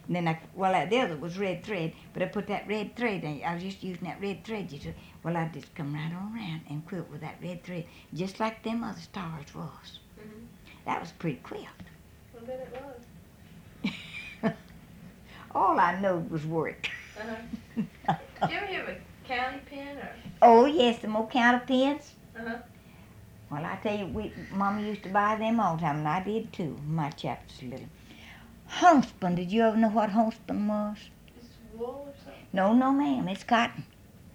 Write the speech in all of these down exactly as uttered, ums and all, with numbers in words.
And then I, well, uh, the other was red thread, but I put that red thread in. I was just using that red thread. You see. Well, I just come right on around and quilt with that red thread, just like them other stars was. Mm-hmm. That was a pretty quilt. I bet it was. All I know was work. Uh-huh. Did you ever have a county pen or? Oh, yes, the more counter pens. Uh-huh. Well, I tell you, we, Mama used to buy them all the time, and I did too. My chapter's little. Homespun, did you ever know what homespun was? It's wool or something? No, no, ma'am, it's cotton.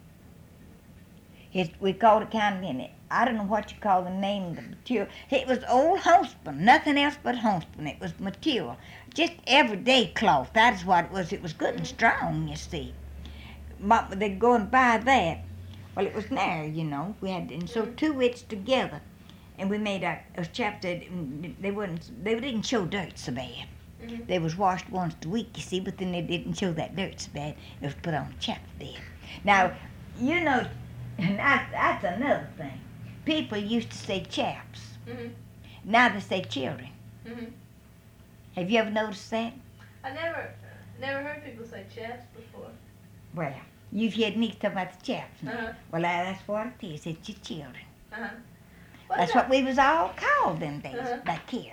It, we called it counter pen. I don't know what you call the name of the material. It was old homespun, nothing else but homespun. It was material, just everyday cloth. That is what it was. It was good and strong, you see. But they'd go and buy that. Well, it was narrow, you know. We had and so two wits together, and we made a, a chapter. They wouldn't. They didn't show dirt so bad. Mm-hmm. They was washed once a week, you see, but then they didn't show that dirt so bad. It was put on a chapter then. Now, you know, and that's, that's another thing. People used to say chaps. Mm-hmm. Now they say children. Mm-hmm. Have you ever noticed that? I never, never heard people say chaps before. Well, you've heard me talk about the chaps now. Uh-huh. Well, that's what it is. It's your children. Uh-huh. That's what we was all called them days Uh-huh. back here.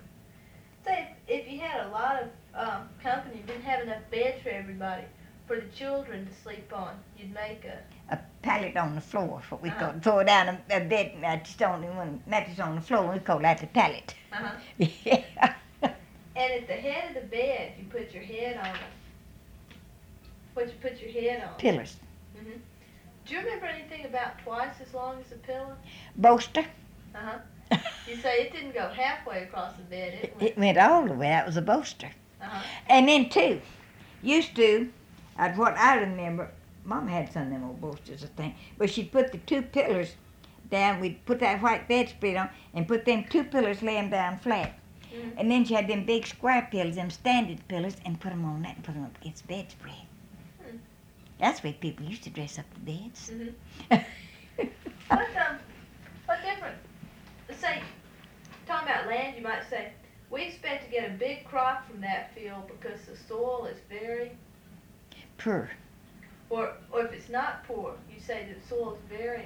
Say, if you had a lot of um, company, you didn't have enough beds for everybody, for the children to sleep on, you'd make a... A pallet on the floor is what we Uh-huh. call it. Throw down a, a bed, uh, just on one mattress on the floor, we call that the pallet. Uh-huh. Yeah. And at the head of the bed, you put your head on it. What you put your head on? Pillars. Mm-hmm. Do you remember anything about twice as long as a pillow? Bolster. Uh-huh. You say it didn't go halfway across the bed, it It, went... it went all the way. That was a bolster. Uh-huh. And then, too, used to, uh, what I remember, Mom had some of them old bolsters, I think, but she'd put the two pillars down. We'd put that white bedspread on and put them two pillars, lay them down flat. Mm-hmm. And then she had them big square pillows, them standard pillows, and put them on that and put them up against the bedspread. Hmm. That's the way people used to dress up the beds. Mm-hmm. What, um, what different? Say, talking about land, you might say, we expect to get a big crop from that field because the soil is very, Poor. or or if it's not poor, you say that the soil is very,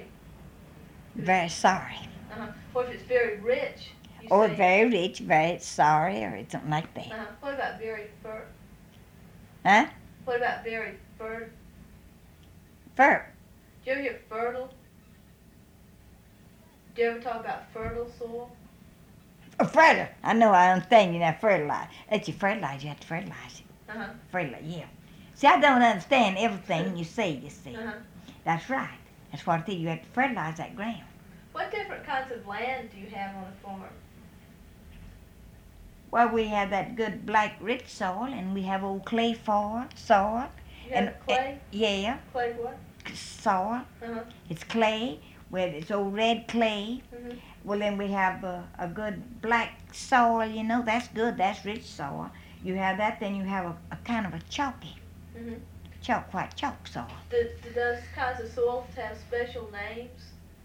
Very sorry. uh-huh. Or if it's very rich, you Or say, very rich, very sorry, or something like that. uh-huh. What about very fer? Huh? What about very fer? Fur. Do you ever hear fertile? Do you ever talk about fertile soil? A fertile. I know, I understand you now, fertilize. That's your fertilizer, you have to fertilize it. Uh-huh. Fertilize, yeah. See, I don't understand everything you say, you see. Uh-huh. That's right. That's what I think. You have to fertilize that ground. What different kinds of land do you have on a farm? Well, we have that good black rich soil, and we have old clay soil, soil. You have And, clay? Yeah, Clay what? soil. Uh-huh. It's clay, where it's old red clay. Mm-hmm. Well, then we have a, a good black soil, you know, that's good, that's rich soil. You have that, then you have a, a kind of a chalky, Mm-hmm. chalk, white chalk soil. Do, do those kinds of soils have special names?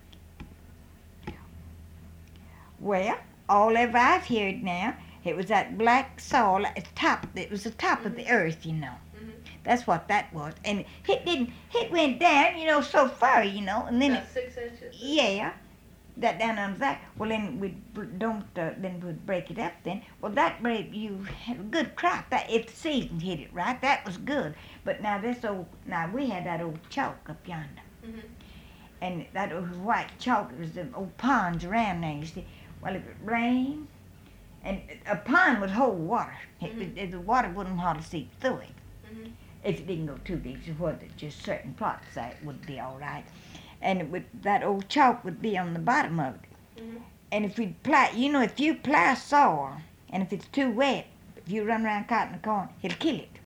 Well, all ever I've heard now, it was that black soil at the top, it was the top of the earth, you know. Mm-hmm. That's what that was. And it didn't, it went down, you know, so far, you know, and then, About it, six inches? yeah, that down under that. Well, then we don't, uh, then we'd break it up then. Well, that break, you had a good crop. That, if the season hit it right, that was good. But now this old, now we had that old chalk up yonder. Mm-hmm. And that old white chalk, it was the old ponds around there, you see. Well, if it rained, and a pond would hold water. It, Mhm. it, the water wouldn't hardly seep through it. Mm-hmm. If it didn't go too deep, so what, just certain plots that would be all right. And it would, that old chalk would be on the bottom of it. Mm-hmm. And if we plow, you know, if you plow soil, and if it's too wet, if you run around cutting the corn, it'll kill it.